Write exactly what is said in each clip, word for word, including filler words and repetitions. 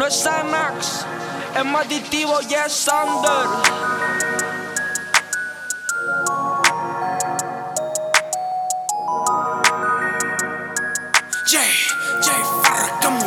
es Xanax, es más adictivo y es Thunder. J, J Farrah como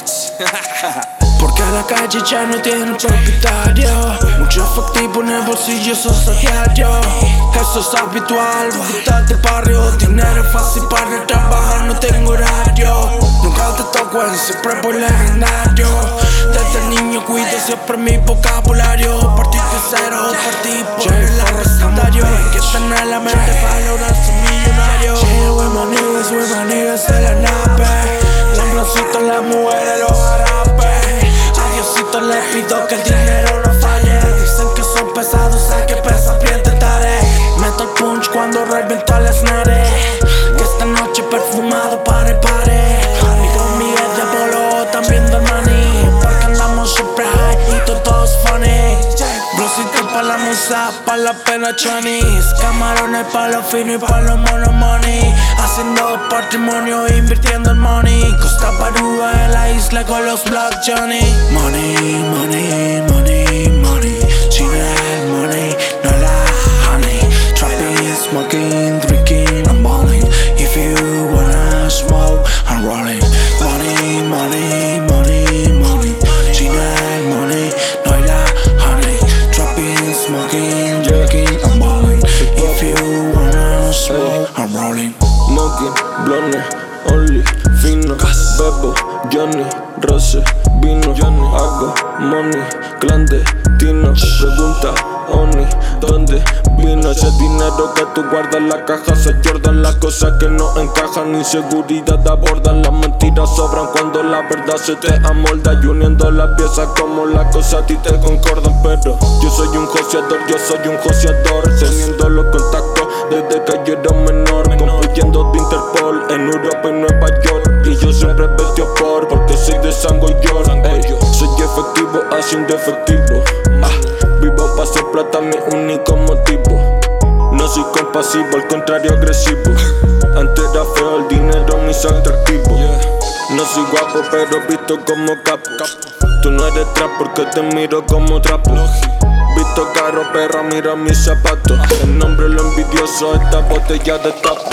bitch. Porque la calle ya no tiene propietario. Mucho efectivo en el bolsillo, eso es a diario. Eso es habitual, brutal del barrio. Dinero fácil para trabajar, no tengo horario. Nunca te toco en siempre por legendario. Desde niño cuido siempre mi vocabulario. Partí de cero, partí por el arrestatario. Que están en la mente para lograr su millonario. Chill with my niggas, with my niggas de la nave. Lambrosito, las mujeres, los jarapes. A Diosito le pido que el dinero no falle. Dicen que son pesados, sé que pesa bien tentaré. Meto el punch cuando reviento las snares. Que esta noche perfumado pare pare. Amigo mío de bolo, también del maní. Porque andamos siempre high y todo es funny. Brosito pa' la musa, pa' la pena Chinese. Camarones pa' lo fino y pa' los mono money. Haciendo patrimonio, invirtiendo el money. Costa Barúa en la isla con los Black Johnny. Money, money, money, money. Chile, money, no la honey. Trapping, smoking, drinking, I'm balling. If you wanna smoke, I'm rolling. Money, money, money, money. Chile, money, no la honey. Trapping, smoking, drinking, I'm balling. If you wanna smoke, I'm rolling. Smoking, blonde, only, fino, bebo, Johnny, Rose, vino, hago money, clandestino, pregunta, Oni, ¿dónde vino ese dinero que tú guardas en la caja? Se Jordan las cosas que no encajan, inseguridad abordan, las mentiras sobran cuando la verdad se te amolda. Y uniendo las piezas como las cosas a ti te concordan, pero yo soy un joseador, yo soy un joseador, teniendo los contactos desde que yo era menor, construyendo de Interpol en Europa y Nueva York. Y yo siempre vestio por, porque soy de Sango y York. Ey, soy efectivo haciendo efectivo. Ah, vivo pa' hacer plata, mi único motivo. No soy compasivo, al contrario agresivo. Antes era feo, el dinero me hizo atractivo. No soy guapo, pero visto como capo. Tú no eres trap porque te miro como trapo. Visto caro, perra, mira mis zapatos. El nombre lo envidioso, esta botella de tapo.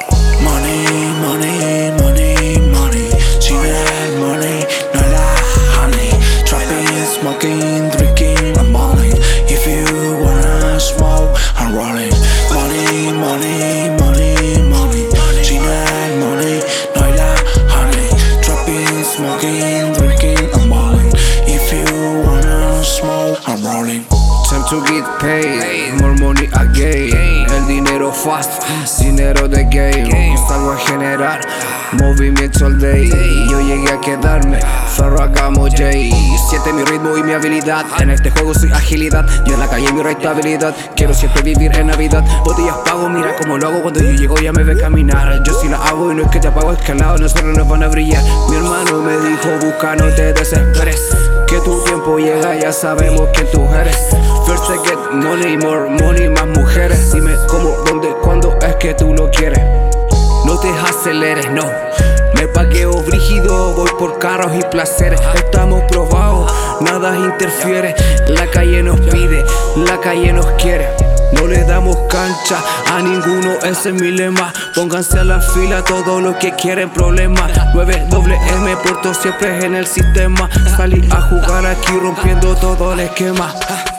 Money, money, money, money. Chile, money, no la honey. Trapping, smoking, drinking, I'm balling. If you wanna smoke, I'm rolling. Money, money, money, money. Chile, money, no la honey. Trapping, smoking, drinking, I'm balling. If you wanna smoke, I'm rolling. Time to get paid, more money again. El dinero fast, dinero de game. Salgo a generar movimiento all day. Yo llegué a quedarme, Farrah hagamos J. Siente mi ritmo y mi habilidad. En este juego soy agilidad, yo en la calle mi rentabilidad. Quiero siempre vivir en Navidad. Botellas pago, mira cómo lo hago. Cuando yo llego ya me ve caminar. Yo sí la hago y no es que te apago, es que al lado nosotros nos van a brillar. Mi hermano me dijo, busca, no te desesperes, que tu tiempo llega, ya sabemos quién tú eres. First I get money, more money, más mujeres. Dime cómo, dónde, cuándo es que tú lo quieres. No te aceleres, no. Me pagueo brígido, voy por carros y placeres. Estamos probados, nada interfiere. La calle nos pide, la calle nos quiere. No le damos cancha a ninguno, ese es mi lema. Pónganse a la fila todos los que quieren problemas. nueve doble M, Puerto siempre en el sistema. Salí a jugar aquí rompiendo todo el esquema.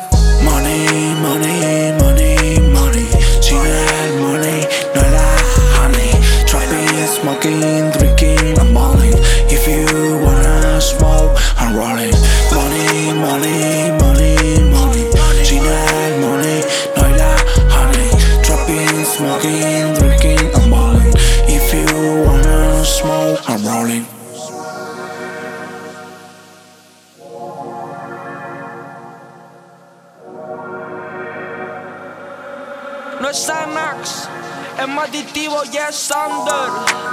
Money, money, money, money. Chile, money, no la honey. Trapping, smoking, drinking, I'm balling. If you wanna smoke, I'm rolling. Money, money, money, money. Chile, money, no la honey. Trapping, smoking, drinking, I'm balling. If you wanna smoke, I'm rolling. No es Xanax, es más adictivo y es Thunder.